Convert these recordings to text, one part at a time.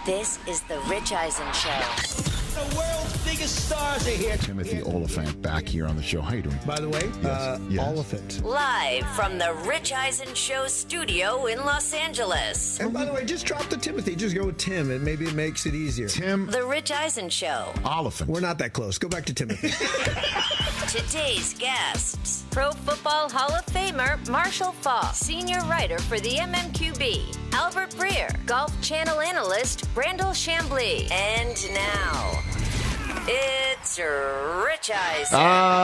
This is the Rich Eisen Show. The world's biggest stars are here. Timothy Oliphant back here on the show. How you doing? By the way, Yes. Oliphant. Live from the Rich Eisen Show studio in Los Angeles. And by the way, just drop the Timothy. Just go with Tim, and maybe it makes it easier. Tim The Rich Eisen Show. Oliphant. We're not that close. Go back to Timothy. Today's guests: Pro Football Hall of Famer Marshall Faulk, senior writer for the MMQB, Albert Breer, Golf Channel analyst Brandel Chambly, and now it's Rich Eisen.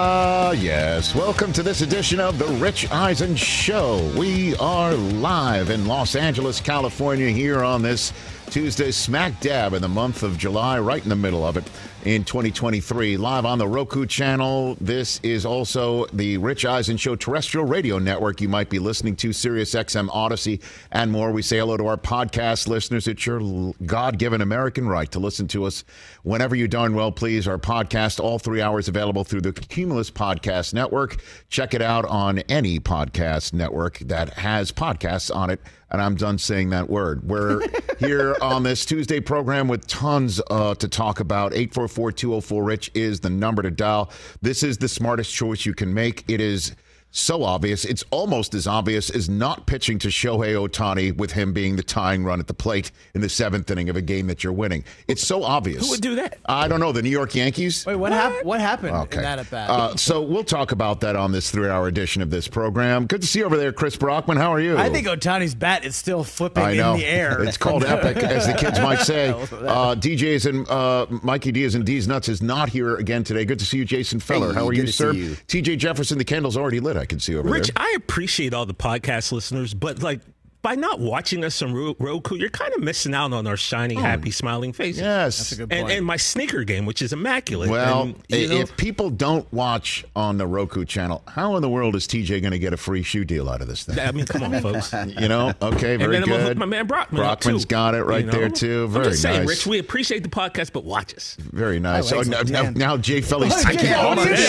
Yes. Welcome to this edition of the Rich Eisen Show. We are live in Los Angeles, California, here on this Tuesday, smack dab in the month of July, right in the middle of it in 2023. Live on the Roku channel. This is also the Rich Eisen Show terrestrial radio network you might be listening to, Sirius XM, Odyssey, and more. We say hello to our podcast listeners. It's your God-given American right to listen to us whenever you darn well please. Our podcast, all 3 hours, available through the Cumulus Podcast Network. Check it out on any podcast network that has podcasts on it. And I'm done saying that word. We're here on this Tuesday program with tons to talk about. 844-204-RICH is the number to dial. This is the smartest choice you can make. It is so obvious. It's almost as obvious as not pitching to Shohei Ohtani with him being the tying run at the plate in the seventh inning of a game that you're winning. It's so obvious. Who would do that? I don't know. The New York Yankees? Wait, what happened in that at bat? So we'll talk about that on this 3 hour edition of this program. Good to see you over there, Chris Brockman. How are you? I think Ohtani's bat is still flipping I know. in the air. It's called epic, as the kids might say. DJs and Mikey Diaz and D's Nuts is not here again today. Good to see you, Jason Feller. Hey, How are good you, to sir? see you. TJ Jefferson, the candle's already lit. I can see over Rich, there. I appreciate all the podcast listeners, but by not watching us on Roku, you're kind of missing out on our shiny, happy, smiling faces. Yes. That's a good point. And my sneaker game, which is immaculate. Well, And, you know, if people don't watch on the Roku channel, how in the world is TJ going to get a free shoe deal out of this thing? I mean, come on, folks. You know? Okay, very and then I'm going to hook good. my man Brockman up, Brockman's too. got it right You know? there, too. Very I'm just saying, nice. Rich, we appreciate the podcast, but watch us. Very nice. I like Now Jay Felly's I can't hold What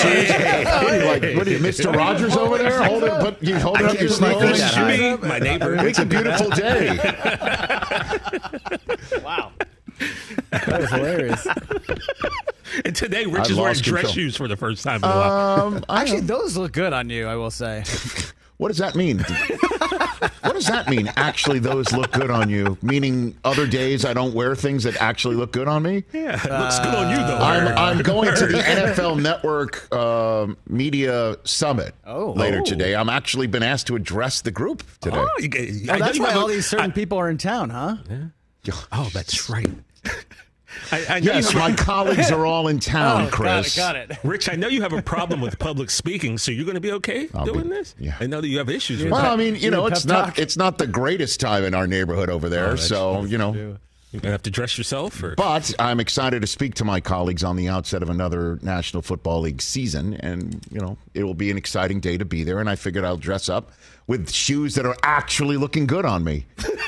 are you, Mr. Rogers over there? Hold it up your It's sleeve. me, my neighbor. It's a beautiful day. Wow. That was hilarious. And today, Rich I is wearing lost dress control. shoes for the first time in a while. Actually, those look good on you, I will say. What does that mean? What does that mean? Actually, those look good on you. Meaning, other days I don't wear things that actually look good on me. Yeah, it looks good on you, though. I'm going to the NFL Network Media Summit later today. I'm actually been asked to address the group today. Oh, That's why all these certain people are in town, huh? Oh, that's right. I know Yes, you have my colleagues are all in town, Oh, Chris. got it. Rich, I know you have a problem with public speaking, so you're going to be okay doing this? yeah. I know that you have issues with Well, that. I mean, You need a it's pep talk? not the greatest time in our neighborhood over there, so You're going to have to dress yourself? Or? But I'm excited to speak to my colleagues on the outset of another National Football League season. And, it will be an exciting day to be there. And I figured I'll dress up with shoes that are actually looking good on me.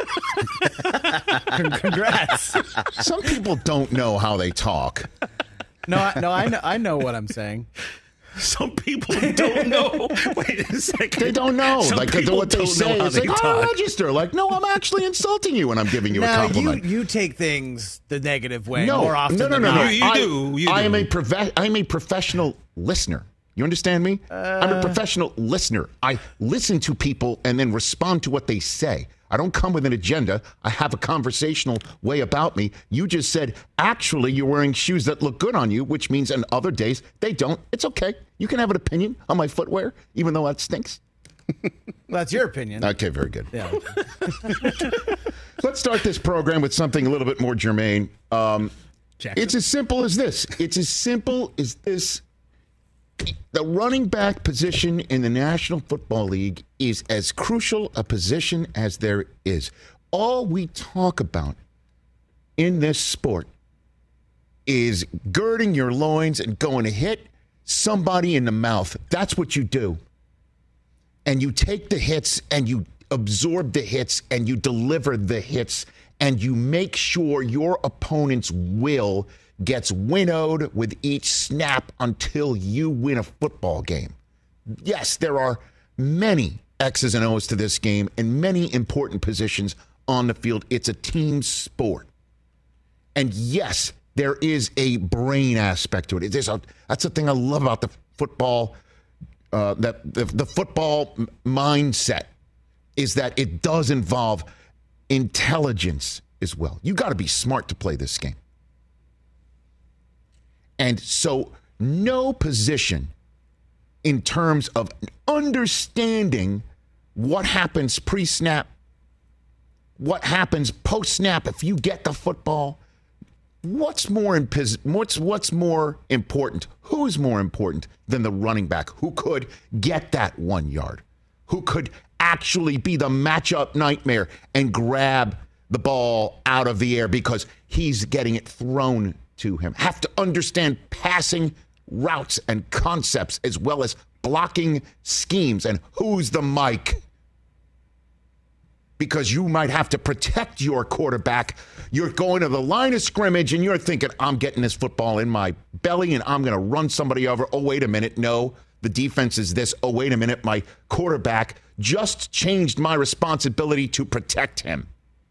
Congrats. Some people don't know how they talk. I know what I'm saying. Some people don't know. Wait a second. They don't know. Some Like people what they don't say. know how It's they like, I'll talk. register. Like, no, I'm actually insulting you when I'm giving you a Now, compliment. you take things the negative way more often no. than not. You do. I am a professional listener. You understand me? I'm a professional listener. I listen to people and then respond to what they say. I don't come with an agenda. I have a conversational way about me. You just said, actually, you're wearing shoes that look good on you, which means on other days they don't. It's okay. You can have an opinion on my footwear, even though that stinks. That's your opinion. Okay, very good. Yeah. Let's start this program with something a little bit more germane. It's as simple as this. It's as simple as this. The running back position in the National Football League is as crucial a position as there is. All we talk about in this sport is girding your loins and going to hit somebody in the mouth. That's what you do. And you take the hits and you absorb the hits and you deliver the hits and you make sure your opponent's will gets winnowed with each snap until you win a football game. Yes, there are many X's and O's to this game and many important positions on the field. It's a team sport. And yes, there is a brain aspect to it. That's the thing I love about the football, the football mindset, is that it does involve intelligence as well. You got to be smart to play this game. And so no position in terms of understanding what happens pre-snap, what happens post-snap if you get the football. What's more important? Who's more important than the running back who could get that 1 yard, who could actually be the matchup nightmare and grab the ball out of the air because he's getting it thrown to him? Have to understand passing routes and concepts as well as blocking schemes and who's the Mike. Because you might have to protect your quarterback. You're going to the line of scrimmage and you're thinking, I'm getting this football in my belly and I'm going to run somebody over. Oh, wait a minute. No, the defense is this. Oh, wait a minute. My quarterback just changed my responsibility to protect him.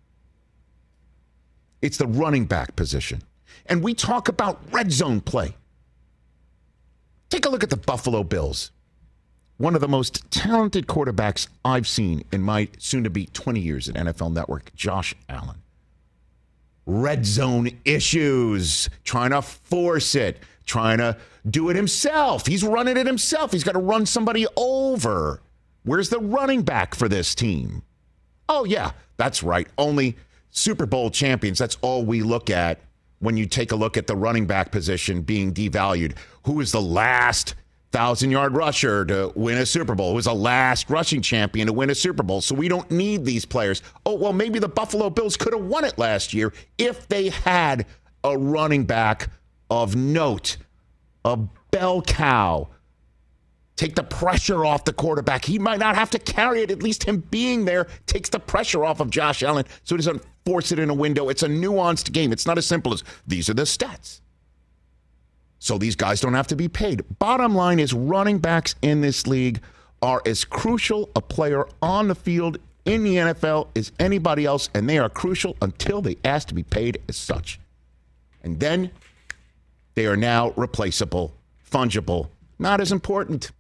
It's the running back position. And we talk about red zone play. Take a look at the Buffalo Bills. One of the most talented quarterbacks I've seen in my soon-to-be 20 years at NFL Network, Josh Allen. Red zone issues, trying to force it, trying to do it himself. He's running it himself. He's got to run somebody over. Where's the running back for this team? Oh, yeah, that's right. Only Super Bowl champions. That's all we look at when you take a look at the running back position being devalued. Who is the last 1,000-yard rusher to win a Super Bowl? Who was the last rushing champion to win a Super Bowl? So we don't need these players. Oh, well, maybe the Buffalo Bills could have won it last year if they had a running back of note, a bell cow. Take the pressure off the quarterback. He might not have to carry it. At least him being there takes the pressure off of Josh Allen so he doesn't force it in a window. It's a nuanced game. It's not as simple as these are the stats. So these guys don't have to be paid. Bottom line is running backs in this league are as crucial a player on the field in the NFL as anybody else, and they are crucial until they ask to be paid as such. And then they are now replaceable, fungible, not as important.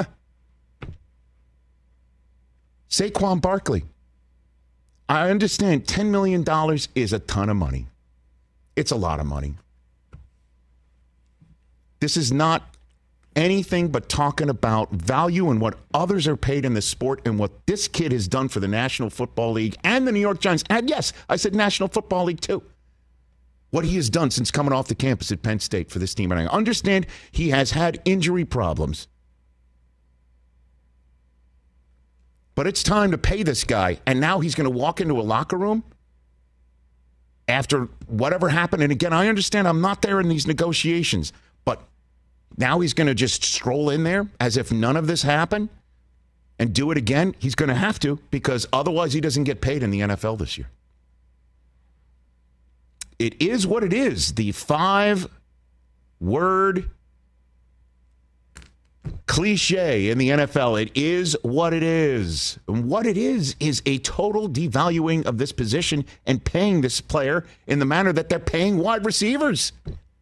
Saquon Barkley. I understand $10 million is a ton of money. It's a lot of money. This is not anything but talking about value and what others are paid in the sport and what this kid has done for the National Football League and the New York Giants. And yes, I said National Football League too. What he has done since coming off the campus at Penn State for this team. And I understand he has had injury problems. But it's time to pay this guy. And now he's going to walk into a locker room after whatever happened. And again, I understand I'm not there in these negotiations. But now he's going to just stroll in there as if none of this happened and do it again. He's going to have to, because otherwise he doesn't get paid in the NFL this year. It is what it is. The 5-word cliche in the NFL. It is what it is. And what it is a total devaluing of this position and paying this player in the manner that they're paying wide receivers.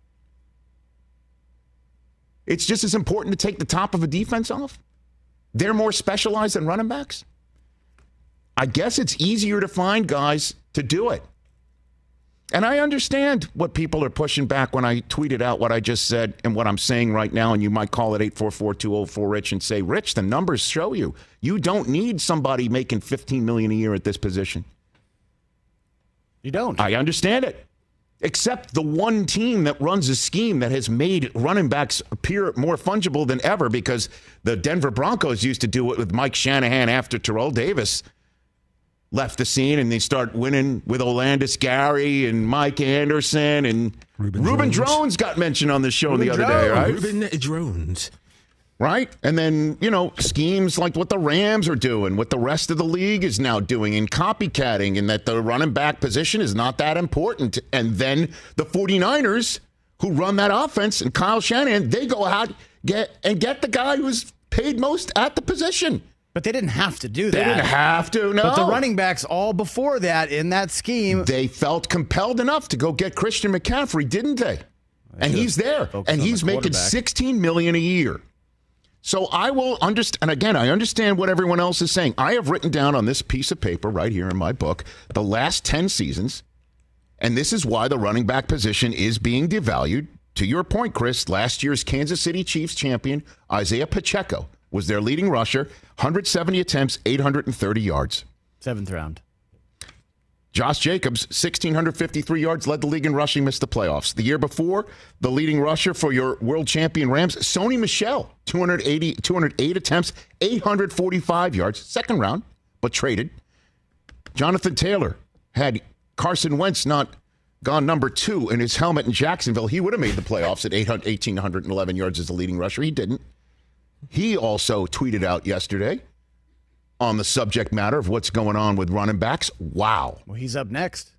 It's just as important to take the top of a defense off. They're more specialized than running backs. I guess it's easier to find guys to do it. And I understand what people are pushing back when I tweeted out what I just said and what I'm saying right now. And you might call it 844-204-RICH and say, Rich, the numbers show you. You don't need somebody making $15 million a year at this position. You don't. I understand it. Except the one team that runs a scheme that has made running backs appear more fungible than ever, because the Denver Broncos used to do it with Mike Shanahan after Terrell Davis left the scene, and they start winning with Olandis Gary and Mike Anderson, and Reuben Drones got mentioned on the show the other day, right? Reuben Drones. Right? And then, schemes like what the Rams are doing, what the rest of the league is now doing, and copycatting, and that the running back position is not that important. And then the 49ers, who run that offense, and Kyle Shanahan, they go out get the guy who's paid most at the position. But they didn't have to do that. They didn't have to, no. But the running backs all before that in that scheme. They felt compelled enough to go get Christian McCaffrey, didn't they? And he's there. And he's making $16 million a year. So I will understand. And again, I understand what everyone else is saying. I have written down on this piece of paper right here in my book the last 10 seasons. And this is why the running back position is being devalued. To your point, Chris, last year's Kansas City Chiefs champion, Isaiah Pacheco, was their leading rusher, 170 attempts, 830 yards. 7th round. Josh Jacobs, 1,653 yards, led the league in rushing, missed the playoffs. The year before, the leading rusher for your world champion Rams, Sony Michel, 208 attempts, 845 yards, 2nd round, but traded. Jonathan Taylor had Carson Wentz not gone number 2 in his helmet in Jacksonville. He would have made the playoffs at 1,811 yards as the leading rusher. He didn't. He also tweeted out yesterday on the subject matter of what's going on with running backs. Wow. Well, he's up next.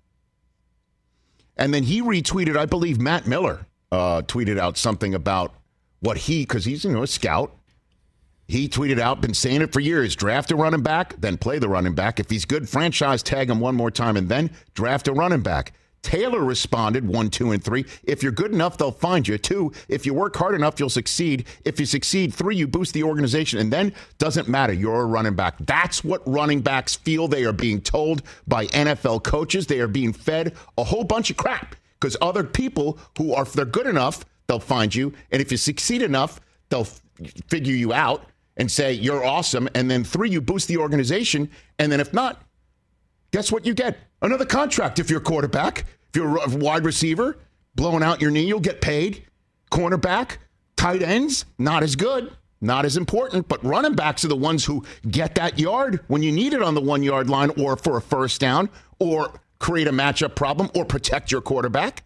And then he retweeted, I believe Matt Miller tweeted out something about what because he's a scout. He tweeted out, been saying it for years, draft a running back, then play the running back. If he's good, franchise tag him one more time, and then draft a running back. Taylor responded 1, 2, and 3. If you're good enough, they'll find you. 2, if you work hard enough, you'll succeed. If you succeed, 3, you boost the organization. And then, doesn't matter, you're a running back. That's what running backs feel. They are being told by NFL coaches. They are being fed a whole bunch of crap. Because other people who are, if they're good enough, they'll find you. And if you succeed enough, they'll figure you out and say, you're awesome. And then 3, you boost the organization. And then if not, guess what you get? Another contract if you're a quarterback. If you're a wide receiver, blowing out your knee, you'll get paid. Cornerback, tight ends, not as good, not as important. But running backs are the ones who get that yard when you need it on the 1 yard line or for a first down or create a matchup problem or protect your quarterback.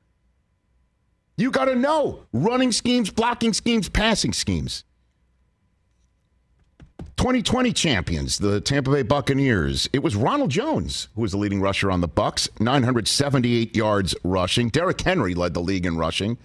You got to know running schemes, blocking schemes, passing schemes. 2020 champions, the Tampa Bay Buccaneers. It was Ronald Jones who was the leading rusher on the Bucs, 978 yards rushing. Derrick Henry led the league in rushing.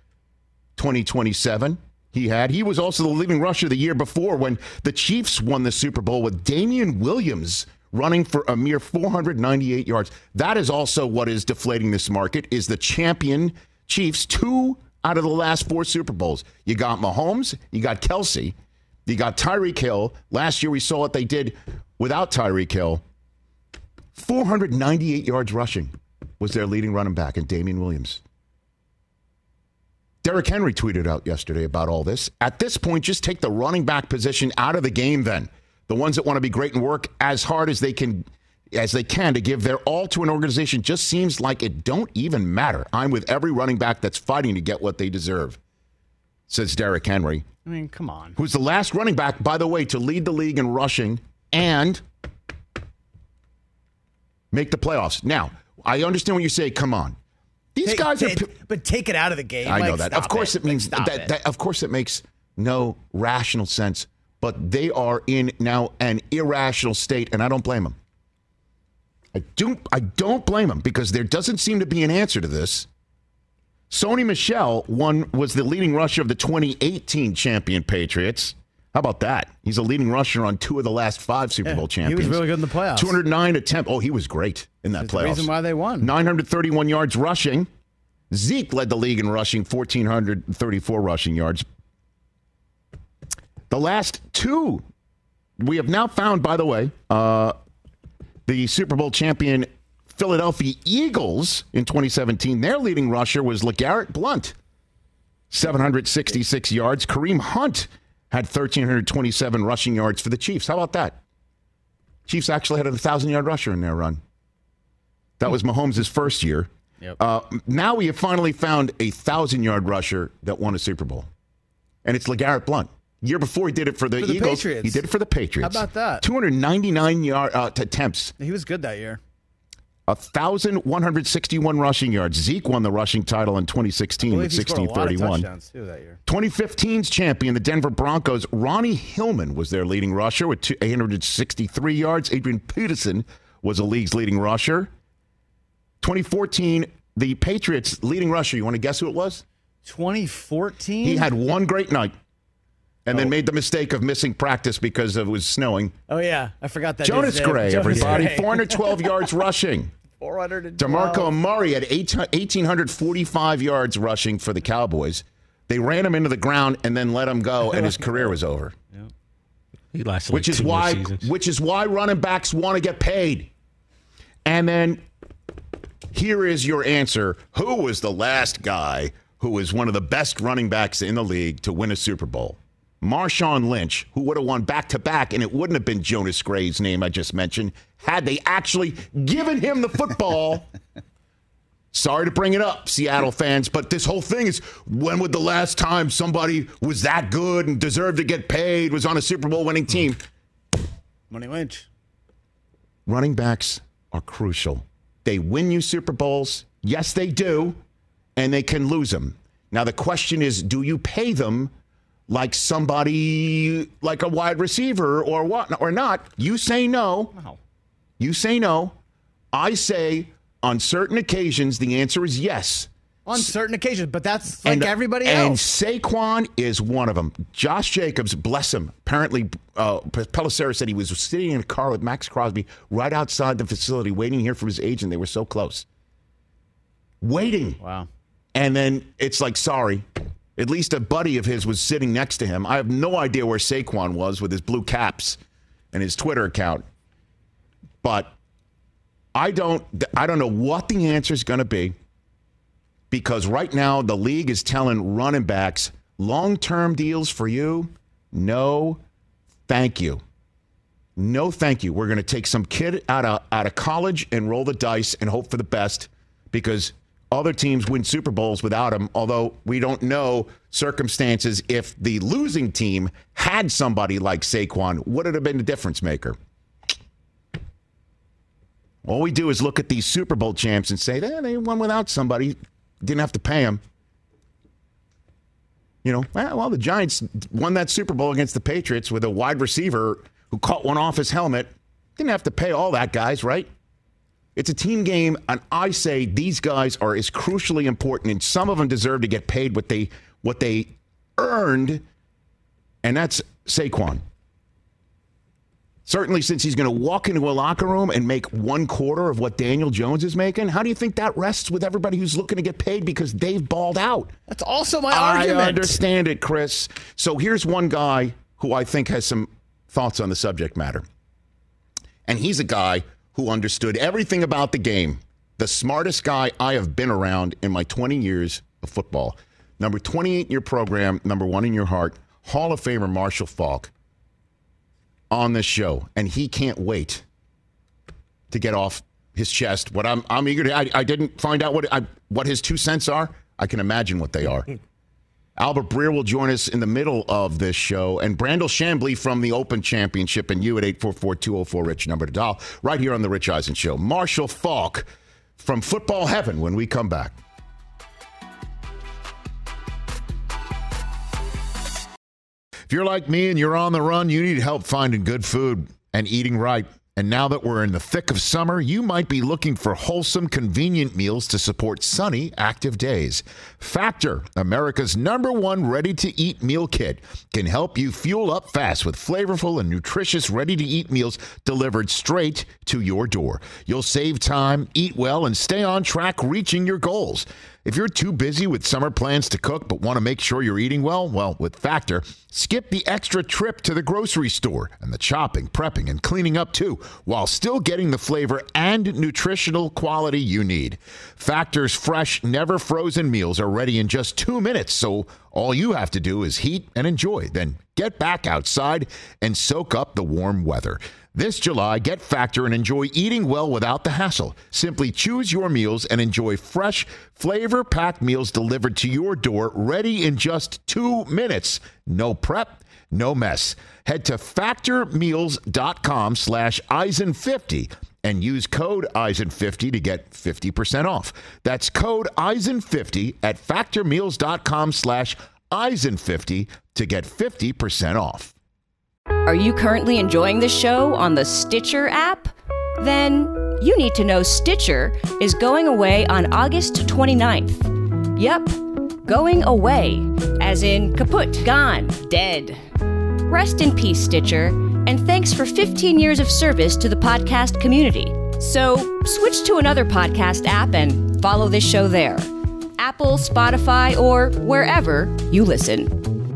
2027 he was also the leading rusher the year before when the Chiefs won the Super Bowl with Damian Williams running for a mere 498 yards. That is also what is deflating this market, is the champion Chiefs, 2 out of the last 4 Super Bowls. You got Mahomes, you got Kelsey, you got Tyreek Hill. Last year we saw what they did without Tyreek Hill. 498 yards rushing was their leading running back, and Damian Williams. Derrick Henry tweeted out yesterday about all this. At this point, just take the running back position out of the game then. The ones that want to be great and work as hard as they can to give their all to an organization just seems like it don't even matter. I'm with every running back that's fighting to get what they deserve, says Derrick Henry. I mean, come on. Who's the last running back, by the way, to lead the league in rushing and make the playoffs. Now, I understand when you say, come on. These guys are... But take it out of the game. I know that. Of course it means... Of course it makes no rational sense. But they are in now an irrational state, and I don't blame them. I don't blame them, because there doesn't seem to be an answer to this. Sony Michel was the leading rusher of the 2018 champion Patriots. How about that? He's a leading rusher on 2 of the last 5 Super Bowl champions. He was really good in the playoffs. 209 attempts. Oh, he was great in that playoffs. The reason why they won. 931 yards rushing. Zeke led the league in rushing, 1,434 rushing yards. The last 2, we have now found, by the way, the Super Bowl champion Philadelphia Eagles in 2017, their leading rusher was LeGarrette Blount, 766 yards. Kareem Hunt had 1,327 rushing yards for the Chiefs. How about that? Chiefs actually had a 1,000-yard rusher in their run. That was Mahomes' first year. Yep. Now we have finally found a 1,000-yard rusher that won a Super Bowl, and it's LeGarrette Blount. Year before he did it for the Eagles. Patriots. He did it for the Patriots. How about that? 299 attempts. He was good that year. 1,161 rushing yards. Zeke won the rushing title in 2016 with 1,631. 2015's champion, the Denver Broncos, Ronnie Hillman was their leading rusher with 863 yards. Adrian Peterson was the league's leading rusher. 2014, the Patriots' leading rusher. You want to guess who it was? 2014? He had one great night. and then made the mistake of missing practice because it was snowing. Oh, yeah. I forgot that. Jonas Gray, everybody. Gray. 412 yards rushing. 412. DeMarco Murray had 1,845 yards rushing for the Cowboys. They ran him into the ground and then let him go, and his career was over. Yeah. He lasted which is why running backs want to get paid. And then here is your answer. Who was the last guy who was one of the best running backs in the league to win a Super Bowl? Marshawn Lynch, who would have won back-to-back, and it wouldn't have been Jonas Gray's name I just mentioned, had they actually given him the football. Sorry to bring it up, Seattle fans, but this whole thing is, when would the last time somebody was that good and deserved to get paid, was on a Super Bowl winning team? Money Lynch. Running backs are crucial. They win you Super Bowls. Yes, they do. And they can lose them. Now, the question is, do you pay them like somebody, like a wide receiver or what, or not? You say no. Wow. You say no. I say on certain occasions, the answer is yes. On certain occasions, but that's like everybody else. And Saquon is one of them. Josh Jacobs, bless him. Apparently, Pelissero said he was sitting in a car with Max Crosby right outside the facility waiting here for his agent. They were so close. Waiting. Wow. And then it's like, sorry. At least a buddy of his was sitting next to him. I have no idea where Saquon was with his blue caps and his Twitter account. But I don't know what the answer is going to be, because right now the league is telling running backs, long-term deals for you? No, thank you. No, thank you. We're going to take some kid out of college and roll the dice and hope for the best, because other teams win Super Bowls without him, although we don't know circumstances. If the losing team had somebody like Saquon, would it have been a difference maker? All we do is look at these Super Bowl champs and say, they won without somebody. Didn't have to pay him. You know, well, the Giants won that Super Bowl against the Patriots with a wide receiver who caught one off his helmet. Didn't have to pay all that, guys, right? It's a team game, and I say these guys are as crucially important, and some of them deserve to get paid what they earned, and that's Saquon. Certainly, since he's going to walk into a locker room and make 1/4 of what Daniel Jones is making, how do you think that rests with everybody who's looking to get paid because they've balled out? That's also my argument. I understand it, Chris. So here's one guy who I think has some thoughts on the subject matter. And he's a guy who understood everything about the game. The smartest guy I have been around in my 20 years of football. Number 28 in your program, number 1 in your heart, Hall of Famer Marshall Faulk on this show. And he can't wait to get off his chest what I'm eager to. I didn't find out what his 2 cents are. I can imagine what they are. Albert Breer will join us in the middle of this show, and Brandel Chambly from the Open Championship, and you at 844-204-RICH, number to dial, right here on the Rich Eisen Show. Marshall Faulk from Football Heaven when we come back. If you're like me and you're on the run, you need help finding good food and eating right. And now that we're in the thick of summer, you might be looking for wholesome, convenient meals to support sunny, active days. Factor, America's #1 ready-to-eat meal kit, can help you fuel up fast with flavorful and nutritious ready-to-eat meals delivered straight to your door. You'll save time, eat well, and stay on track reaching your goals. If you're too busy with summer plans to cook but want to make sure you're eating well, with Factor, skip the extra trip to the grocery store and the chopping, prepping, and cleaning up too, while still getting the flavor and nutritional quality you need. Factor's fresh, never frozen meals are ready in just 2 minutes, so all you have to do is heat and enjoy. Then get back outside and soak up the warm weather. This July, get Factor and enjoy eating well without the hassle. Simply choose your meals and enjoy fresh, flavor-packed meals delivered to your door, ready in just 2 minutes. No prep, no mess. Head to factormeals.com/Eisen50 and use code Eisen50 to get 50% off. That's code Eisen50 at factormeals.com/Eisen50 to get 50% off. Are you currently enjoying the show on the Stitcher app? Then you need to know Stitcher is going away on August 29th. Yep, going away, as in kaput, gone, dead. Rest in peace, Stitcher, and thanks for 15 years of service to the podcast community. So switch to another podcast app and follow this show there. Apple, Spotify, or wherever you listen.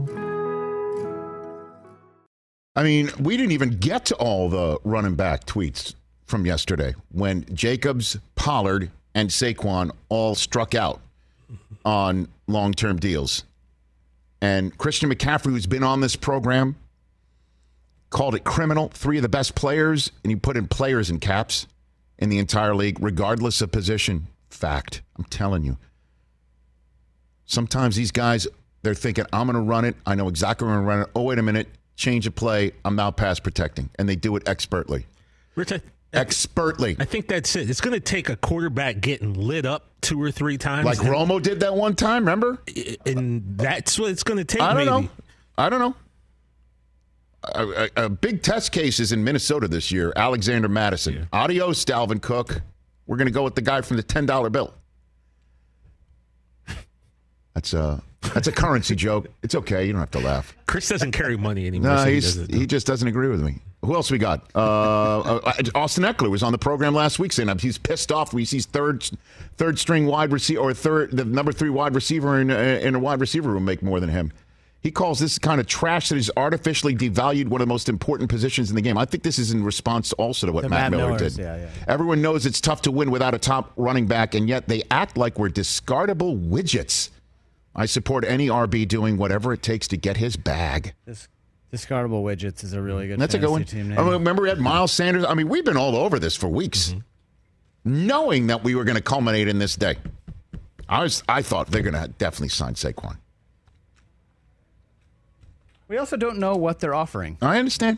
I mean, we didn't even get to all the running back tweets from yesterday when Jacobs, Pollard, and Saquon all struck out on long-term deals. And Christian McCaffrey, who's been on this program, called it criminal. 3 of the best players, and he put in players in caps in the entire league, regardless of position. Fact. I'm telling you. Sometimes these guys, they're thinking, I'm going to run it. I know exactly where I'm going to run it. Oh, wait a minute. Change of play. I'm now pass protecting. And they do it expertly. Rich, expertly. I think that's it. It's going to take a quarterback getting lit up 2 or 3 times. Like Romo did that one time, remember? And that's what it's going to take, I don't maybe. know. I don't know. A big test case is in Minnesota this year. Alexander Madison. Yeah. Adios, Dalvin Cook. We're going to go with the guy from the $10 bill. That's a currency joke. It's okay. You don't have to laugh. Chris doesn't carry money anymore. No, so he just doesn't agree with me. Who else we got? Austin Eckler was on the program last week saying he's pissed off. He sees third string wide receiver or the number 3 wide receiver in a wide receiver room make more than him. He calls this kind of trash that has artificially devalued one of the most important positions in the game. I think this is in response also to what Matt Miller did. Yeah. Everyone knows it's tough to win without a top running back, and yet they act like we're discardable widgets. I support any RB doing whatever it takes to get his bag. Discardable widgets is a really good That's a good one. team name. I mean, remember we had Miles Sanders? I mean, we've been all over this for weeks, knowing that we were going to culminate in this day. I thought they're going to definitely sign Saquon. We also don't know what they're offering. I understand.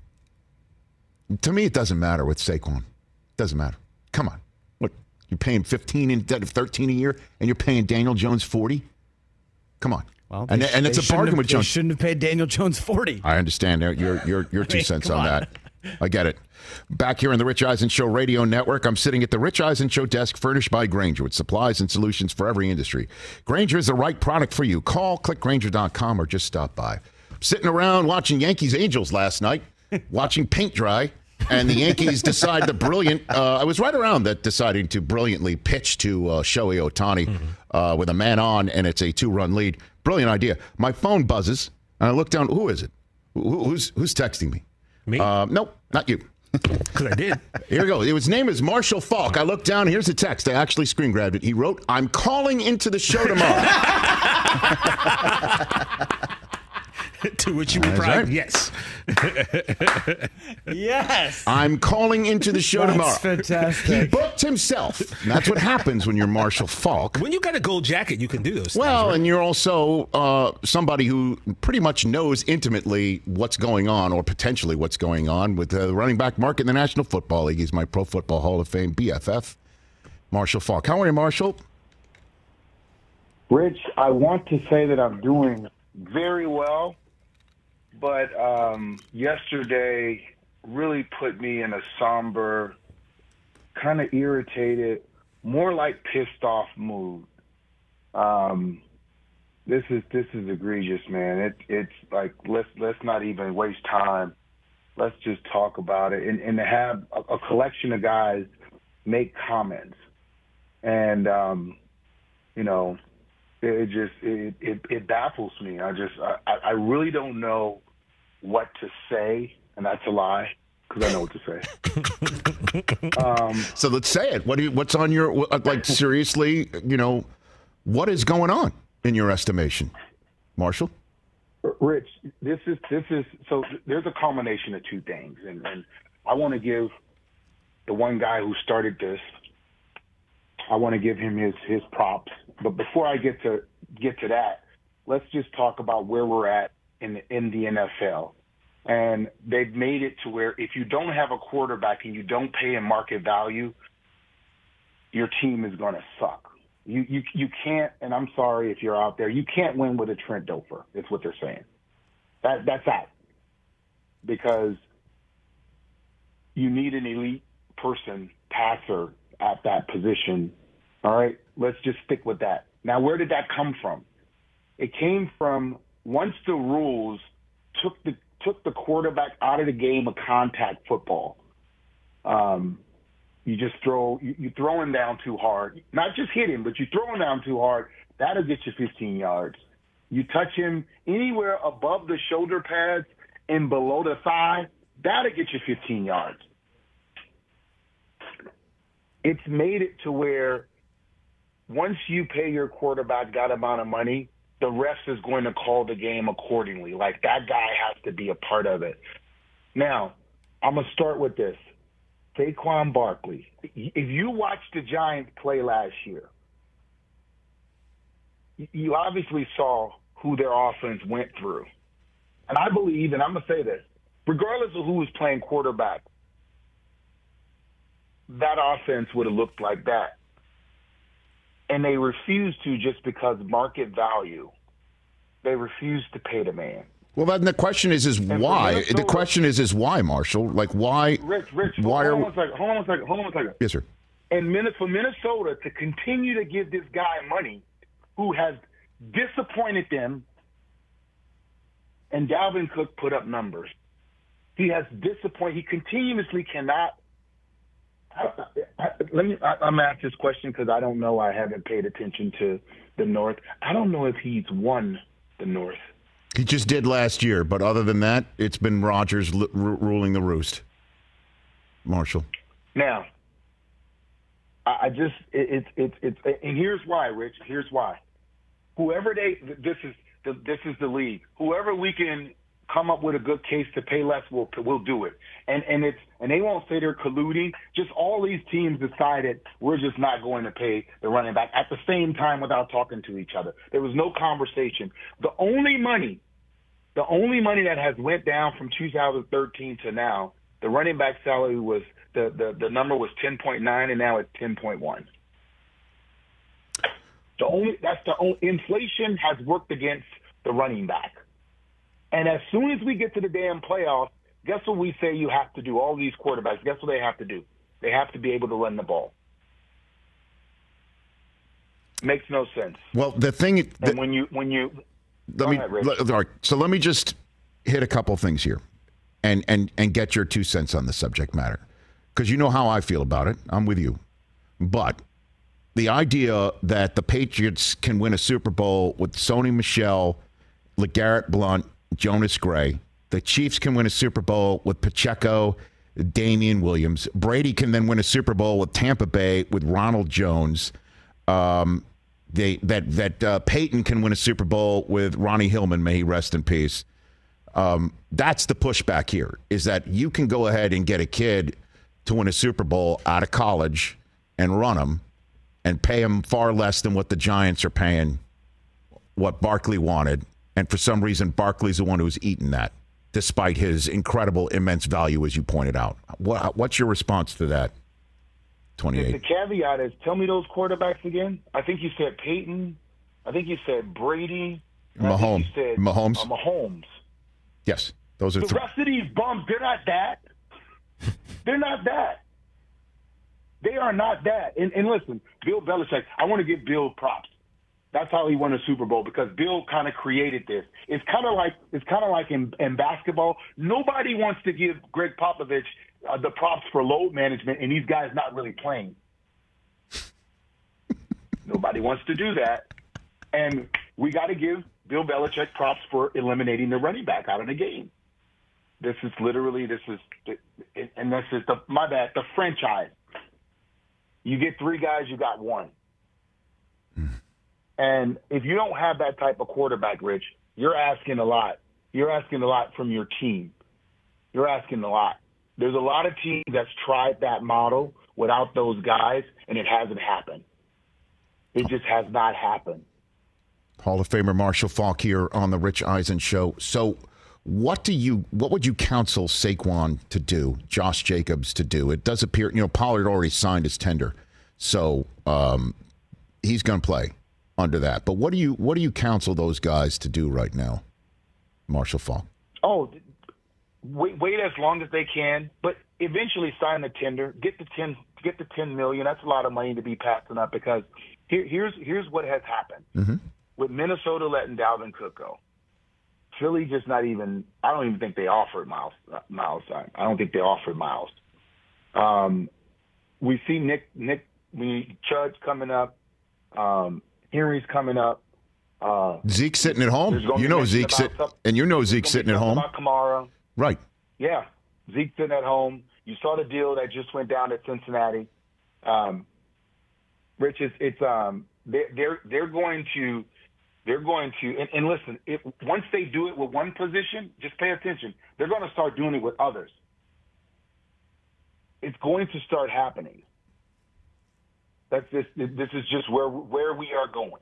To me, it doesn't matter with Saquon. It doesn't matter. Come on. Look, you're paying 15 instead of 13 a year, and you're paying Daniel Jones 40? Come on. Well, and it's a bargain with Jones. They shouldn't have paid Daniel Jones 40. I understand your 2 cents on that. I get it. Back here on the Rich Eisen Show Radio Network, I'm sitting at the Rich Eisen Show desk furnished by Grainger with supplies and solutions for every industry. Grainger is the right product for you. Call, click Grainger.com, or just stop by. Sitting around watching Yankees-Angels last night, watching paint dry, and the Yankees decide the brilliant I was right around that deciding to brilliantly pitch to Shohei Ohtani with a man on, and it's a 2-run lead. Brilliant idea. My phone buzzes, and I look down. Who is it? Who's texting me? Me? Nope, not you. Because I did. Here we go. His name is Marshall Falk. I look down. Here's the text. I actually screen grabbed it. He wrote, "I'm calling into the show tomorrow." To which you replied, yes. Yes. I'm calling into the show tomorrow. That's fantastic. He booked himself. That's what happens when you're Marshall Falk. When you got a gold jacket, you can do those Well, things, right? and you're also somebody who pretty much knows intimately what's going on, or potentially what's going on, with the running back market in the National Football League. He's my Pro Football Hall of Fame BFF, Marshall Falk. How are you, Marshall? Rich, I want to say that I'm doing very well, but yesterday really put me in a somber, kind of irritated, more like pissed off mood. This is egregious, man. It's like let's not even waste time. Let's just talk about it and to have a collection of guys make comments, and it baffles me. I really don't know what to say, and that's a lie because I know what to say. So let's say it. What's on your, like, seriously, what is going on in your estimation, Marshall? Rich, this is so there's a combination of two things, and I want to give the one guy who started this, I want to give him his props. But before I get to that, let's just talk about where we're at in the NFL. And they've made it to where if you don't have a quarterback and you don't pay him market value, your team is going to suck. You can't, and I'm sorry if you're out there, you can't win with a Trent Dilfer. That's what they're saying. That's that. Because you need an elite passer at that position. All right, let's just stick with that. Now, where did that come from? It came from once the rules took took the quarterback out of the game of contact football. You just you throw him down too hard. Not just hit him, but you throw him down too hard. That'll get you 15 yards. You touch him anywhere above the shoulder pads and below the thigh, that'll get you 15 yards. It's made it to where once you pay your quarterback that amount of money, the ref is going to call the game accordingly. Like, that guy has to be a part of it. Now, I'm going to start with this. Saquon Barkley. If you watched the Giants play last year, you obviously saw who their offense went through. And I believe, and I'm going to say this, regardless of who was playing quarterback, that offense would have looked like that. And they refused to just because market value. They refused to pay the man. Well, then the question is why? The question is why, Marshall? Like, why? Rich, why hold on one second. Yes, sir. And for Minnesota to continue to give this guy money who has disappointed them, and Dalvin Cook put up numbers. He has disappointed. He continuously cannot. I'm asked this question because I don't know. I haven't paid attention to the North. I don't know if he's won the North. He just did last year, but other than that, it's been Rodgers ruling the roost. Marshall. Now, it's and here's why, Rich. Here's why. Whoever this is the league. Whoever we can come up with a good case to pay less, we'll do it. And they won't say they're colluding. Just all these teams decided we're just not going to pay the running back at the same time without talking to each other. There was no conversation. The only money that has went down from 2013 to now, the running back salary was the number was 10.9 and now it's 10.1. Inflation has worked against the running back. And as soon as we get to the damn playoffs, guess what we say you have to do? All these quarterbacks, guess what they have to do? They have to be able to run the ball. Makes no sense. Well, the thing, and when you all right, so let me just hit a couple things here, and get your 2 cents on the subject matter, because you know how I feel about it. I'm with you, but the idea that the Patriots can win a Super Bowl with Sony Michel, LeGarrette Blount, Jonas Gray. The Chiefs can win a Super Bowl with Pacheco, Damian Williams. Brady can then win a Super Bowl with Tampa Bay with Ronald Jones. Peyton can win a Super Bowl with Ronnie Hillman. May he rest in peace. That's the pushback here, is that you can go ahead and get a kid to win a Super Bowl out of college and run him and pay him far less than what the Giants are paying, what Barkley wanted. And for some reason, Barkley's the one who's eaten that, despite his incredible, immense value, as you pointed out. What's your response to that, 28? The caveat is, tell me those quarterbacks again. I think you said Peyton. I think you said Brady. Mahomes. Mahomes. Yes, those are the rest of these bums. They're not that. They're not that. They are not that. And listen, Bill Belichick, I want to give Bill props. That's how he won a Super Bowl, because Bill kind of created this. It's kind of like in basketball. Nobody wants to give Greg Popovich the props for load management, and these guys not really playing. Nobody wants to do that, and we got to give Bill Belichick props for eliminating the running back out of the game. The franchise. You get 3 guys, you got 1. And if you don't have that type of quarterback, Rich, you're asking a lot. You're asking a lot from your team. You're asking a lot. There's a lot of teams that's tried that model without those guys, and it hasn't happened. It just has not happened. Hall of Famer Marshall Faulk here on the Rich Eisen Show. So what would you counsel Saquon to do, Josh Jacobs to do? It does appear, Pollard already signed his tender, so he's going to play under that. But what do you counsel those guys to do right now, Marshall Faulk? Oh, wait as long as they can, but eventually sign the tender, get the $10 million. That's a lot of money to be passing up, because here's what has happened. Mm-hmm. With Minnesota letting Dalvin Cook go, Philly just not even. I don't even think they offered Miles. I don't think they offered Miles. We see Nick Chubb's coming up. Henry's coming up. Zeke's sitting at home. Zeke's sitting at home. About Kamara. Right. Yeah, Zeke's sitting at home. You saw the deal that just went down at Cincinnati. Rich, they're going to and listen. Once they do it with one position, just pay attention. They're going to start doing it with others. It's going to start happening. This is just where we are going.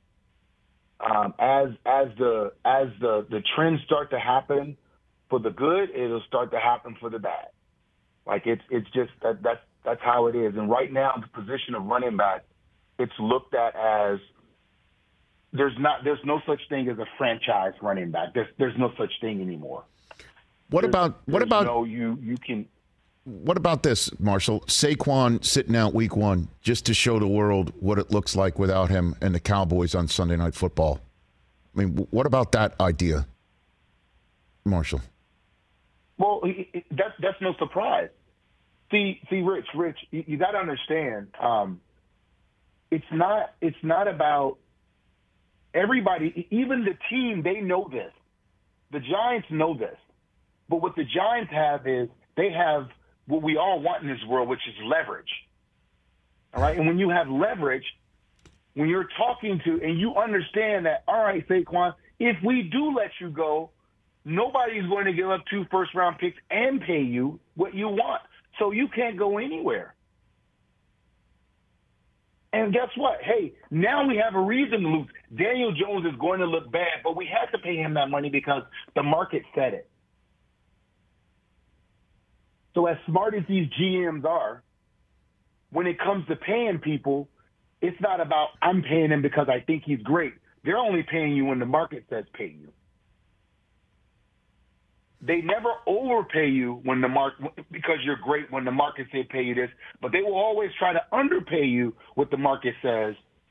As the trends start to happen for the good, it'll start to happen for the bad. Like it's just that's how it is. And right now, the position of running back, it's looked at as there's no such thing as a franchise running back. There's no such thing anymore. What about this, Marshall? Saquon sitting out week 1 just to show the world what it looks like without him and the Cowboys on Sunday Night Football. I mean, what about that idea, Marshall? Well, that's no surprise. See, Rich, you got to understand. It's not about everybody. Even the team, they know this. The Giants know this. But what the Giants have is they have what we all want in this world, which is leverage. All right? And when you have leverage, when you're talking to, and you understand that, all right, Saquon, if we do let you go, nobody's going to give up 2 first-round picks and pay you what you want. So you can't go anywhere. And guess what? Hey, now we have a reason to lose. Daniel Jones is going to look bad, but we had to pay him that money because the market said it. So as smart as these GMs are, when it comes to paying people, it's not about I'm paying him because I think he's great. They're only paying you when the market says pay you. They never overpay you when because you're great when the market says pay you this, but they will always try to underpay you what the market says.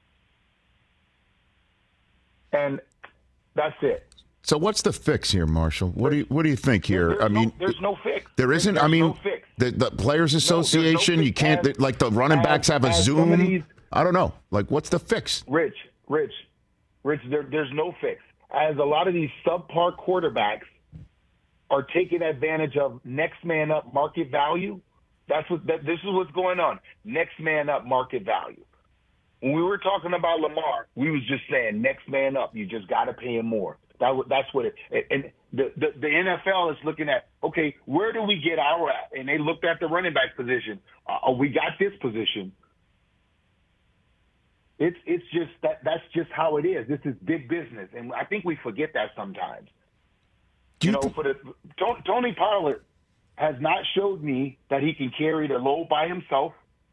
And that's it. So what's the fix here, Marshall? What do you think here? There's no fix. There isn't. No fix. The Players Association, you can't like the running backs have a Zoom. I don't know. Like, what's the fix? Rich. There's no fix. As a lot of these subpar quarterbacks are taking advantage of next man up market value. This is what's going on. Next man up market value. When we were talking about Lamar, we was just saying next man up. You just got to pay him more. That's what it. And the NFL is looking at, okay, where do we get our at? And they looked at the running back position. We got this position. It's just that's just how it is. This is big business, and I think we forget that sometimes. Tony Pollard has not showed me that he can carry the load by himself.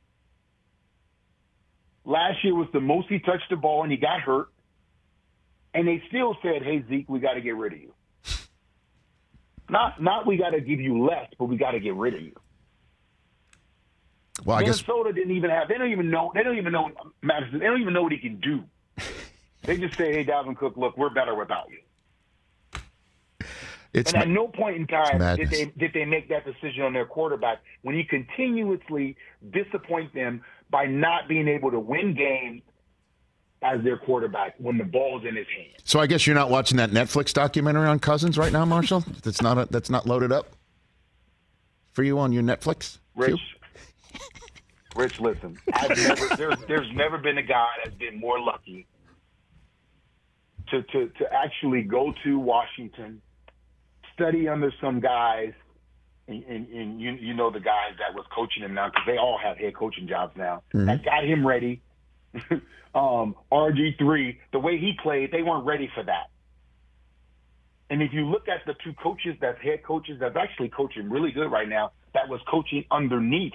Last year was the most he touched the ball, and he got hurt. And they still said, "Hey Zeke, we got to get rid of you." Not we got to give you less, but we got to get rid of you. Well, Minnesota didn't even have. They don't even know Madison. They don't even know what he can do. They just say, "Hey, Dalvin Cook, look, we're better without you." And at no point in time did they make that decision on their quarterback when he continuously disappoints them by not being able to win games as their quarterback when the ball's in his hand. So I guess you're not watching that Netflix documentary on Cousins right now, Marshall? That's not loaded up for you on your Netflix? Rich, listen. There's never been a guy that's been more lucky to actually go to Washington, study under some guys, and you know the guys that was coaching him now because they all have head coaching jobs now. Mm-hmm. That got him ready. RG3, the way he played, they weren't ready for that. And if you look at the 2 coaches that's head coaches that's actually coaching really good right now, that was coaching underneath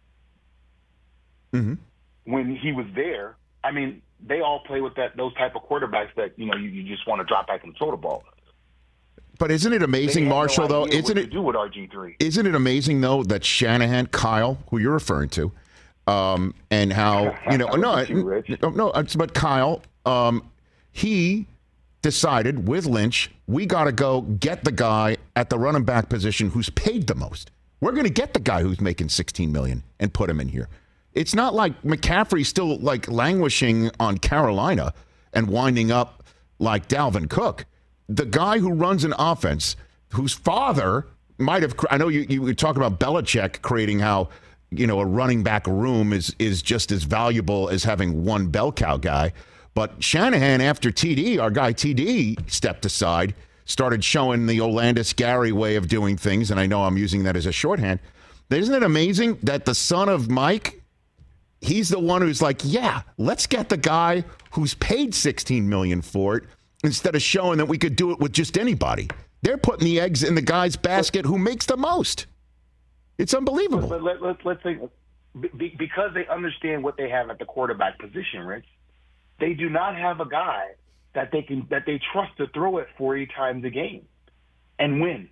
when he was there, I mean, they all play with those type of quarterbacks that, you just want to drop back and throw the ball. But isn't it amazing, Marshall, though? Isn't it do with RG3? Isn't it amazing, though, that Shanahan, Kyle, who you're referring to, and how, but Kyle, he decided with Lynch, we got to go get the guy at the running back position who's paid the most. We're going to get the guy who's making $16 million and put him in here. It's not like McCaffrey's still like languishing on Carolina and winding up like Dalvin Cook. The guy who runs an offense whose father might have, I know you were talking about Belichick creating how, a running back room is just as valuable as having one bell cow guy. But Shanahan, after TD, our guy TD, stepped aside, started showing the Olandis Gary way of doing things, and I know I'm using that as a shorthand. Isn't it amazing that the son of Mike, he's the one who's like, yeah, let's get the guy who's paid $16 million for it instead of showing that we could do it with just anybody. They're putting the eggs in the guy's basket who makes the most. It's unbelievable. But let's say, because they understand what they have at the quarterback position, Rich, they do not have a guy that they trust to throw it 40 times a game and win.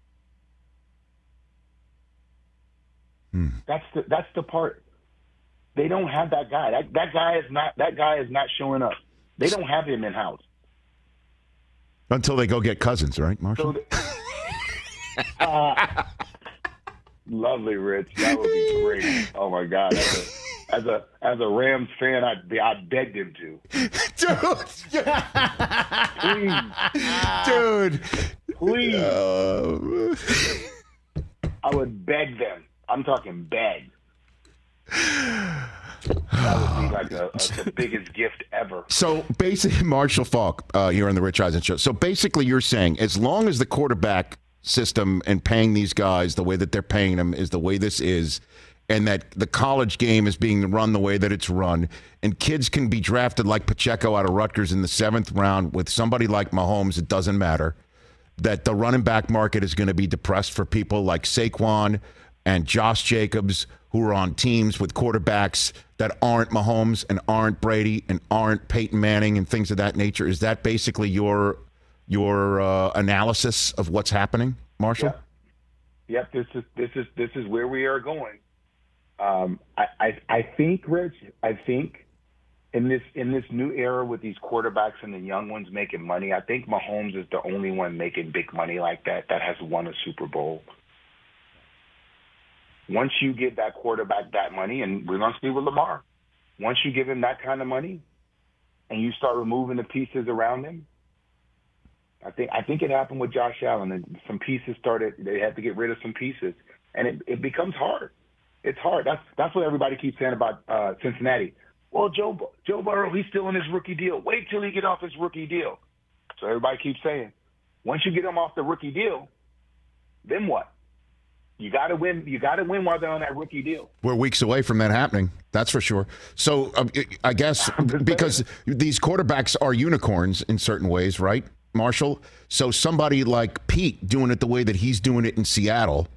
That's the part. They don't have that guy. That guy is not showing up. They don't have him in house. Until they go get Cousins, right, Marshall? Lovely, Rich. That would be great. Oh my God. As a Rams fan, I begged him to. Please. I would beg them. I'm talking beg. That would be like the biggest gift ever. So basically, Marshall Faulk here on the Rich Eisen Show. So basically, you're saying as long as the quarterback system and paying these guys the way that they're paying them is the way this is, and that the college game is being run the way that it's run, and kids can be drafted like Pacheco out of Rutgers in the 7th round with somebody like Mahomes, it doesn't matter, that the running back market is going to be depressed for people like Saquon and Josh Jacobs, who are on teams with quarterbacks that aren't Mahomes and aren't Brady and aren't Peyton Manning and things of that nature. Is that basically your analysis of what's happening, Marshall? Yep. This is where we are going. I think, Rich. I think in this new era with these quarterbacks and the young ones making money, I think Mahomes is the only one making big money like that has won a Super Bowl. Once you give that quarterback that money, and we're going to see with Lamar, once you give him that kind of money and you start removing the pieces around him, I think it happened with Josh Allen, and some pieces they had to get rid of some pieces, and it becomes hard. It's hard. That's what everybody keeps saying about Cincinnati. Well, Joe Burrow, he's still in his rookie deal. Wait till he get off his rookie deal. So everybody keeps saying, once you get him off the rookie deal, then what? You got to win. You got to win while they're on that rookie deal. We're weeks away from that happening. That's for sure. So I guess because these quarterbacks are unicorns in certain ways, right, Marshall? So somebody like Pete doing it the way that he's doing it in Seattle,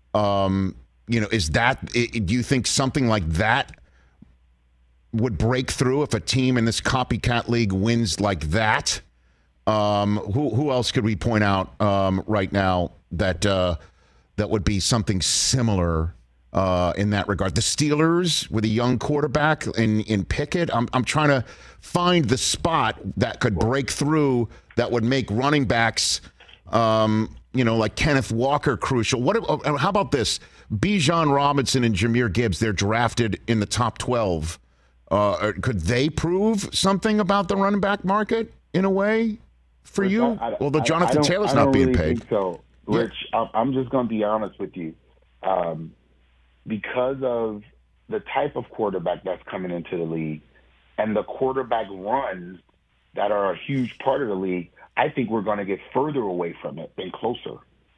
is that? Do you think something like that would break through if a team in this copycat league wins like that? Who else could we point out right now that would be something similar in that regard? The Steelers with a young quarterback in Pickett. I'm trying to find the spot that could break through that would make running backs, like Kenneth Walker crucial. How about this? Bijan Robinson and Jahmyr Gibbs, they're drafted in the top 12. Could they prove something about the running back market in a way for you? Although Jonathan Taylor's not being paid. I don't think so. Rich, I'm just going to be honest with you. Because of the type of quarterback that's coming into the league and the quarterback runs that are a huge part of the league, I think we're going to get further away from it than closer.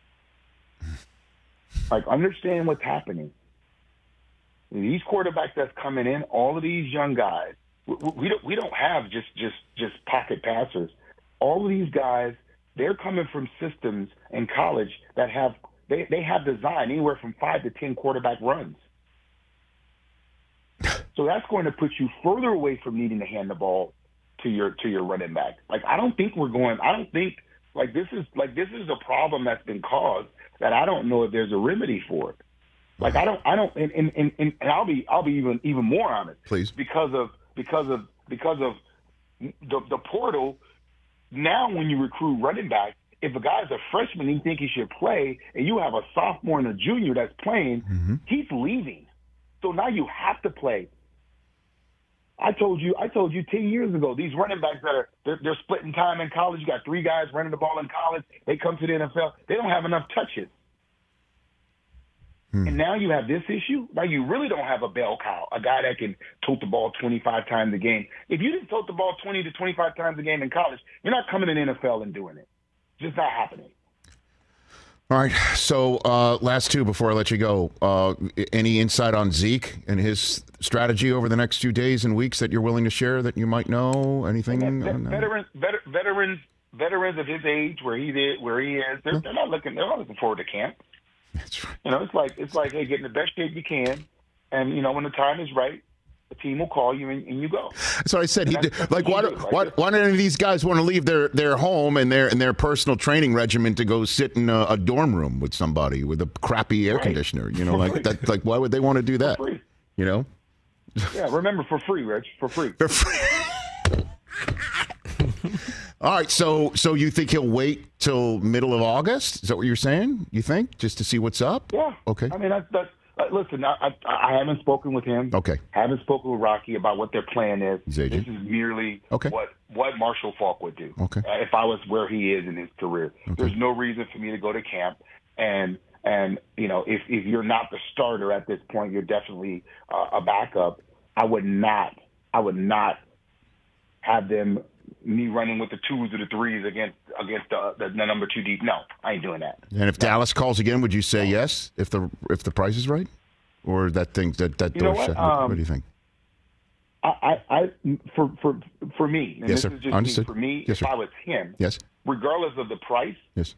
Like, understand what's happening. These quarterbacks that's coming in, all of these young guys, we don't have just pocket passers. All of these guys, they're coming from systems in college that have they have designed anywhere from 5 to 10 quarterback runs. So that's going to put you further away from needing to hand the ball to your running back. Like, I don't think this is a problem that's been caused that I don't know if there's a remedy for it. Like, and I'll be even more honest. Please. Because of the portal, now when you recruit running back, if a guy's a freshman and you think he should play, and you have a sophomore and a junior that's playing, he's leaving. So now you have to play. I told you 10 years ago, these running backs they're splitting time in college. You got 3 guys running the ball in college. They come to the NFL. They don't have enough touches. And now you have this issue. Now you really don't have a bell cow, a guy that can tote the ball 25 times a game. If you didn't tote the ball 20 to 25 times a game in college, you're not coming in the NFL and doing it. It's just not happening. All right. So last two before I let you go. Any insight on Zeke and his strategy over the next few days and weeks that you're willing to share that you might know? Anything? Veterans of his age, where he is, they're not looking forward to camp. That's right. It's like, hey, get in the best shape you can, and when the time is right, the team will call you and you go. That's what I said. Why don't any of these guys want to leave their home and their personal training regimen to go sit in a dorm room with somebody with a crappy air conditioner? Like that. Like, why would they want to do that? For free. Yeah, remember, for free, Rich, for free. For free. All right, so you think he'll wait till middle of August? Is that what you're saying? You think, just to see what's up? Yeah. Okay. I mean, listen, I haven't spoken with him. Okay. Haven't spoken with Rocky about what their plan is. His agent. This is merely Okay. what Marshall Faulk would do. Okay. If I was where he is in his career, there's no reason for me to go to camp. And if you're not the starter at this point, you're definitely a backup. I would not have me running with the 2s or the 3s against the number 2 deep. No, I ain't doing that. And if Dallas calls again, would you say yes if the price is right, or that door shut? What do you think? For me, and yes, this sir. is just Understood. me. For me, yes, if sir. I was him, yes, regardless of the price,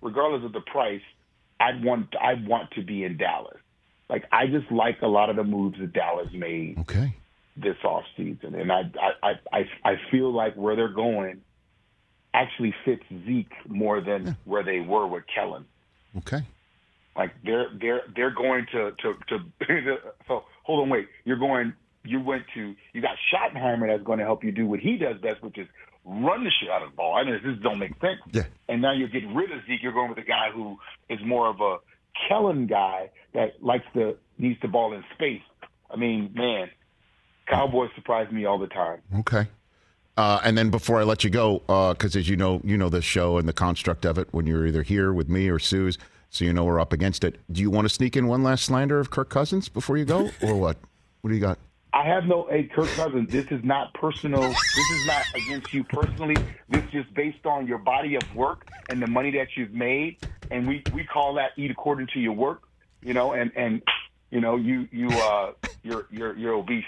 I'd want to be in Dallas. Like, I just like a lot of the moves that Dallas made. Okay. This offseason, and I feel like where they're going actually fits Zeke more than where they were with Kellen. Okay. Like they're going to so hold on, wait. You got Schottenheimer that's going to help you do what he does best, which is run the shit out of the ball. I mean, this don't make sense. Yeah. And now you're getting rid of Zeke. You're going with a guy who is more of a Kellen guy that needs the ball in space. I mean, man. Cowboys surprise me all the time. Okay. And then before I let you go, because as you know the show and the construct of it when you're either here with me or Sue's, so we're up against it. Do you want to sneak in one last slander of Kirk Cousins before you go, or what? What do you got? I have Kirk Cousins. This is not personal. This is not against you personally. This is just based on your body of work and the money that you've made, and we call that eat according to your work. You're obese.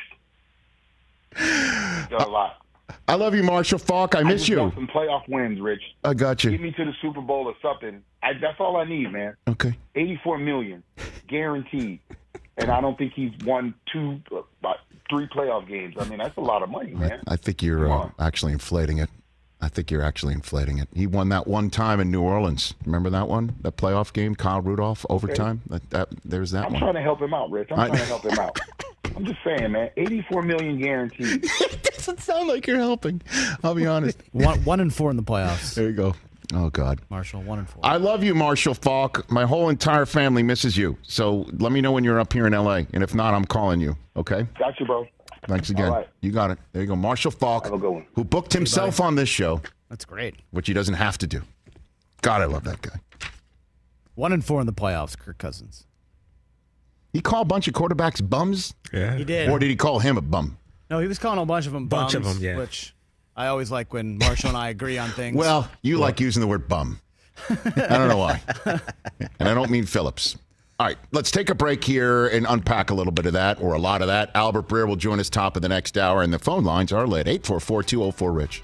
Done a lot. I love you, Marshall Faulk. I miss you. Want some playoff wins, Rich. I got you. Get me to the Super Bowl or something. That's all I need, man. Okay. $84 million, guaranteed. And I don't think he's won 3 playoff games. I mean, that's a lot of money, man. I think you're actually inflating it. He won that one time in New Orleans. Remember that one? That playoff game, Kyle Rudolph, overtime? Okay. There's that one. I'm trying to help him out, Rich. I'm trying to help him out. I'm just saying, man. $84 million guaranteed. It doesn't sound like you're helping. I'll be honest. 1-4 in the playoffs. There you go. Oh, God. Marshall, 1-4. I love you, Marshall Faulk. My whole entire family misses you. So let me know when you're up here in L.A. And if not, I'm calling you. Okay? Got you, bro. Thanks again. Right. You got it. There you go. Marshall Faulk, Have a good one. who booked himself on this show. That's great. Which he doesn't have to do. God, I love that guy. 1-4 in the playoffs, Kirk Cousins. He called a bunch of quarterbacks bums? Yeah. He did. Or did he call him a bum? No, he was calling a bunch of them bums. Bunch of them, yeah. Which I always like when Marshall and I agree on things. Well, you like using the word bum. I don't know why. And I don't mean Phillips. All right, let's take a break here and unpack a little bit of that, or a lot of that. Albert Breer will join us top of the next hour, and the phone lines are lit. 844-204-RICH.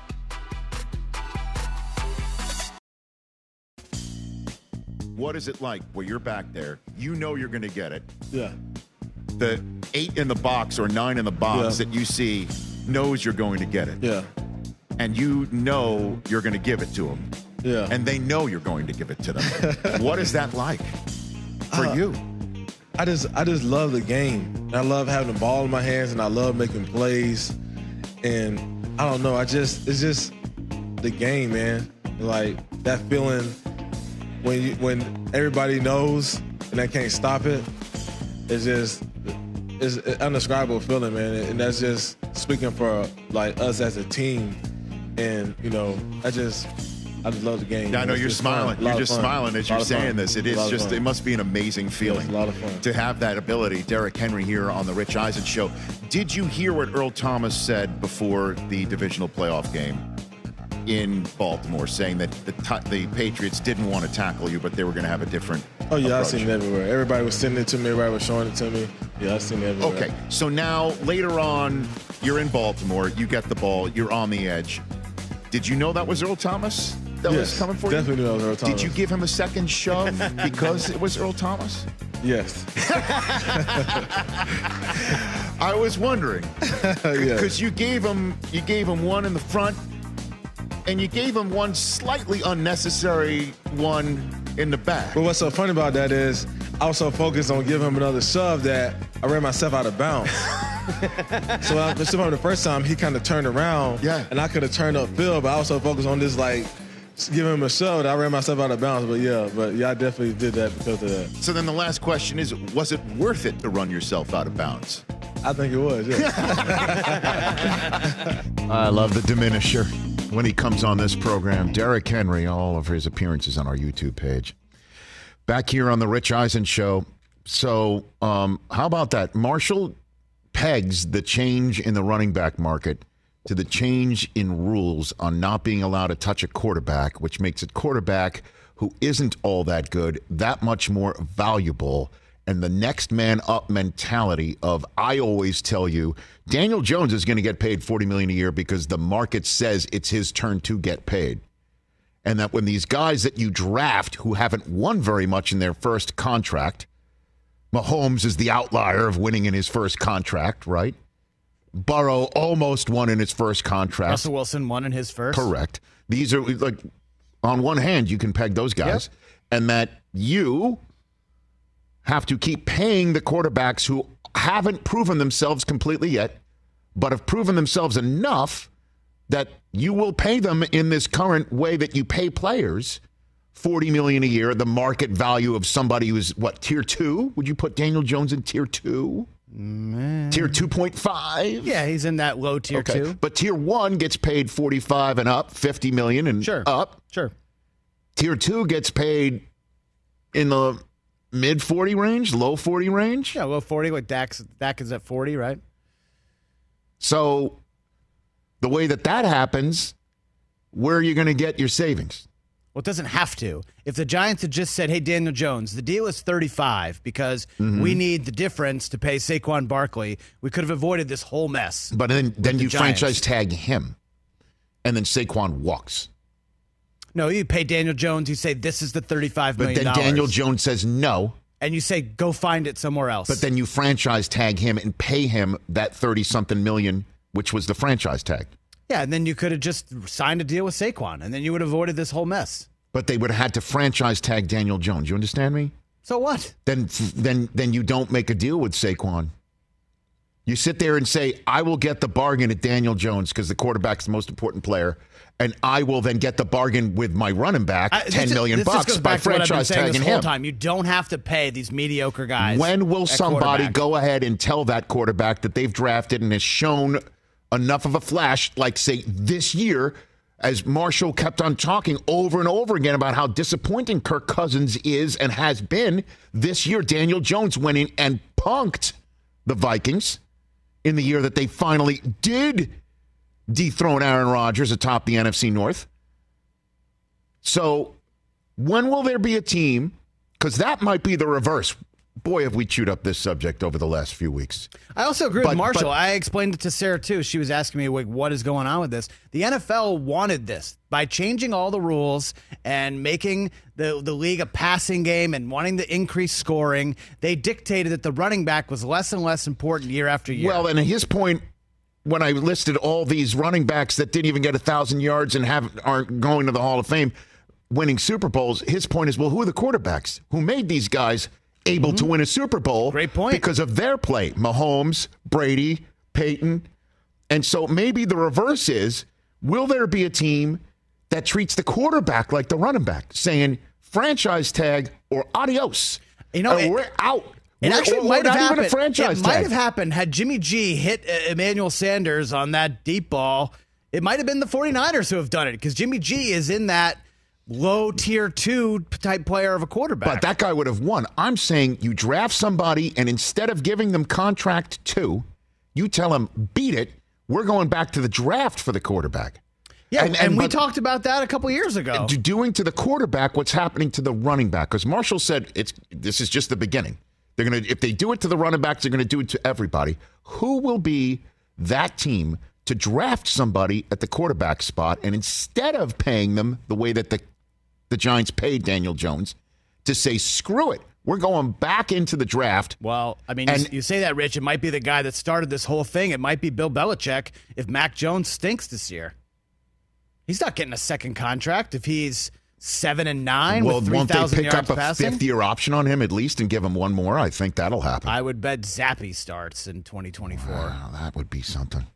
What is it like where you're back there? You know you're going to get it. Yeah. The 8 in the box or 9 in the box that you see knows you're going to get it. Yeah. And you know you're going to give it to them. Yeah. And they know you're going to give it to them. What is that like for you? I just love the game. I love having the ball in my hands, and I love making plays. And I don't know, it's just the the game, man. Like that feeling when everybody knows and they can't stop it. It's an indescribable feeling, man. And that's just speaking for like us as a team. And I just love the game. Yeah, I know you're smiling. You're just smiling as you're saying this. It is just, it must be an amazing feeling. It's a lot of fun to have that ability. Derrick Henry here on the Rich Eisen Show. Did you hear what Earl Thomas said before the divisional playoff game in Baltimore, saying that the Patriots didn't want to tackle you, but they were going to have a different approach? I've seen it everywhere. Everybody was sending it to me. Everybody was showing it to me. Yeah, I've seen it everywhere. Okay, so now later on, you're in Baltimore. You get the ball. You're on the edge. Did you know that was Earl Thomas that was coming for you? Definitely knew that was Earl Thomas. Did you give him a second shove because it was Earl Thomas? Yes. I was wondering because you gave him one in the front, and you gave him one slightly unnecessary one in the back. But what's so funny about that is I was so focused on giving him another shove that I ran myself out of bounds. So the first time he kind of turned around, and I could have turned upfield, but I was so focused on this like giving him a shove that I ran myself out of bounds. But I definitely did that because of that. So then the last question is, was it worth it to run yourself out of bounds? I think it was, yeah. I love the diminisher when he comes on this program. Derrick Henry, all of his appearances on our YouTube page. Back here on the Rich Eisen Show. So how about that? Marshall pegs the change in the running back market to the change in rules on not being allowed to touch a quarterback, which makes a quarterback who isn't all that good that much more valuable. And the next man up mentality of, I always tell you, Daniel Jones is going to get paid $40 million a year because the market says it's his turn to get paid. And that when these guys that you draft who haven't won very much in their first contract, Mahomes is the outlier of winning in his first contract, right? Burrow almost won in his first contract. Russell Wilson won in his first. Correct. These are, like, on one hand, you can peg those guys. Yep. And that you have to keep paying the quarterbacks who haven't proven themselves completely yet, but have proven themselves enough that you will pay them in this current way that you pay players $40 million a year, the market value of somebody who's, tier 2? Would you put Daniel Jones in tier 2? Tier 2.5? Yeah, he's in that low tier 2. But tier 1 gets paid 45 and up, 50 million and up. Sure. Tier 2 gets paid in the mid 40 range, low 40 range. Yeah, low 40. Like Dak is at 40, right? So the way that happens, where are you going to get your savings? Well, it doesn't have to. If the Giants had just said, hey, Daniel Jones, the deal is 35 because we need the difference to pay Saquon Barkley, we could have avoided this whole mess. But then you franchise tag him, and then Saquon walks. No, you pay Daniel Jones, you say, this is the $35 million. But then Daniel Jones says no. And you say, go find it somewhere else. But then you franchise tag him and pay him that 30-something million, which was the franchise tag. Yeah, and then you could have just signed a deal with Saquon, and then you would have avoided this whole mess. But they would have had to franchise tag Daniel Jones. You understand me? So what? Then you don't make a deal with Saquon. You sit there and say, I will get the bargain at Daniel Jones because the quarterback's the most important player, and I will then get the bargain with my running back, $10 million by franchise tagging him. Time. You don't have to pay these mediocre guys. When will somebody go ahead and tell that quarterback that they've drafted and has shown enough of a flash, like, say, this year, as Marshall kept on talking over and over again about how disappointing Kirk Cousins is and has been this year. Daniel Jones went in and punked the Vikings in the year that they finally did dethrone Aaron Rodgers atop the NFC North. So when will there be a team? Because that might be the reverse. Boy, have we chewed up this subject over the last few weeks. I also agree with Marshall. I explained it to Sarah, too. She was asking me, what is going on with this? The NFL wanted this. By changing all the rules and making the league a passing game and wanting to increase scoring, they dictated that the running back was less and less important year after year. Well, and his point, when I listed all these running backs that didn't even get 1,000 yards and aren't going to the Hall of Fame, winning Super Bowls, his point is, well, who are the quarterbacks who made these guys able to win a Super Bowl? Great point. Because of their play. Mahomes, Brady, Peyton. And so maybe the reverse is, will there be a team that treats the quarterback like the running back, saying franchise tag or adios. We're out. It actually might have happened. It might have happened had Jimmy G hit Emmanuel Sanders on that deep ball. It might have been the 49ers who have done it because Jimmy G is in that low tier 2 type player of a quarterback. But that guy would have won. I'm saying you draft somebody, and instead of giving them contract 2, you tell them, beat it. We're going back to the draft for the quarterback. Yeah, and we talked about that a couple years ago. Doing to the quarterback what's happening to the running back. Because Marshall said this is just the beginning. They're going to, if they do it to the running backs, they're going to do it to everybody. Who will be that team to draft somebody at the quarterback spot, and instead of paying them the way that the Giants paid Daniel Jones, to say, screw it, we're going back into the draft. Well, I mean, you say that, Rich. It might be the guy that started this whole thing. It might be Bill Belichick if Mac Jones stinks this year. He's not getting a second contract if he's 7-9 with 3,000 yards passing. Won't they pick up a fifth-year option on him at least and give him one more? I think that'll happen. I would bet Zappe starts in 2024. Wow, that would be something.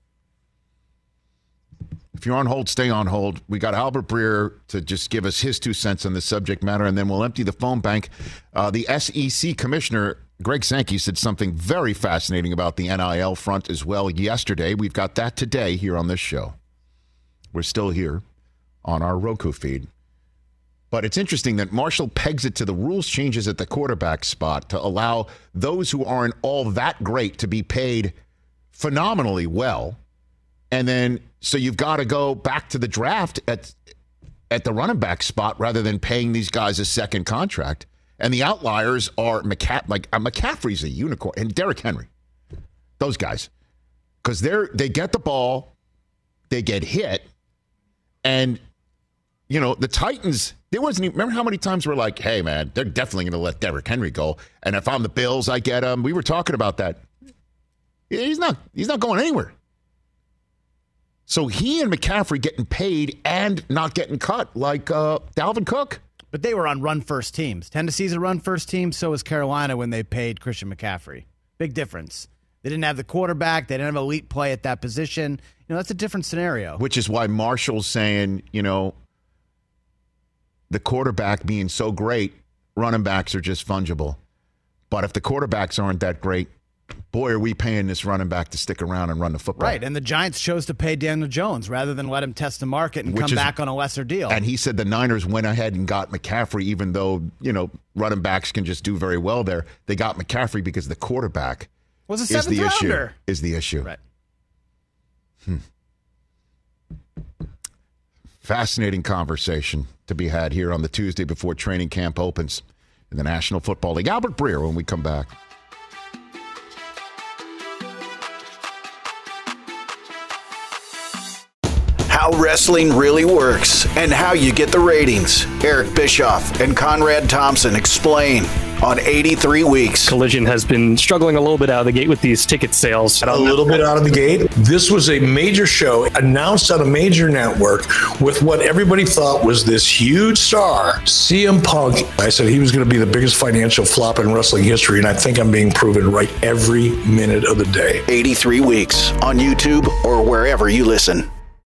If you're on hold, stay on hold. We got Albert Breer to just give us his 2 cents on this subject matter, and then we'll empty the phone bank. The SEC commissioner, Greg Sankey, said something very fascinating about the NIL front as well yesterday. We've got that today here on this show. We're still here on our Roku feed. But it's interesting that Marshall pegs it to the rules changes at the quarterback spot to allow those who aren't all that great to be paid phenomenally well. And then, so you've got to go back to the draft at the running back spot rather than paying these guys a second contract. And the outliers are McCaffrey's a unicorn, and Derrick Henry. Those guys. Because they get the ball, they get hit, and, the Titans, there wasn't even, remember how many times we're like, hey, man, they're definitely going to let Derrick Henry go. And if I'm the Bills, I get him. We were talking about that. He's not going anywhere. So he and McCaffrey getting paid and not getting cut like Dalvin Cook. But they were on run-first teams. Tennessee's a run-first team, so was Carolina when they paid Christian McCaffrey. Big difference. They didn't have the quarterback. They didn't have elite play at that position. That's a different scenario. Which is why Marshall's saying, the quarterback being so great, running backs are just fungible. But if the quarterbacks aren't that great, boy, are we paying this running back to stick around and run the football. Right, and the Giants chose to pay Daniel Jones rather than let him test the market and come back on a lesser deal. And he said the Niners went ahead and got McCaffrey, even though, running backs can just do very well there. They got McCaffrey because the quarterback was a seventh rounder. Is the issue. Right. Fascinating conversation to be had here on the Tuesday before training camp opens in the National Football League. Albert Breer when we come back. How wrestling really works and how you get the ratings. Eric Bischoff and Conrad Thompson explain on 83 Weeks. Collision has been struggling a little bit out of the gate with these ticket sales. A little bit out of the gate. This was a major show announced on a major network with what everybody thought was this huge star, CM Punk. I said he was going to be the biggest financial flop in wrestling history, and I think I'm being proven right every minute of the day. 83 Weeks on YouTube or wherever you listen.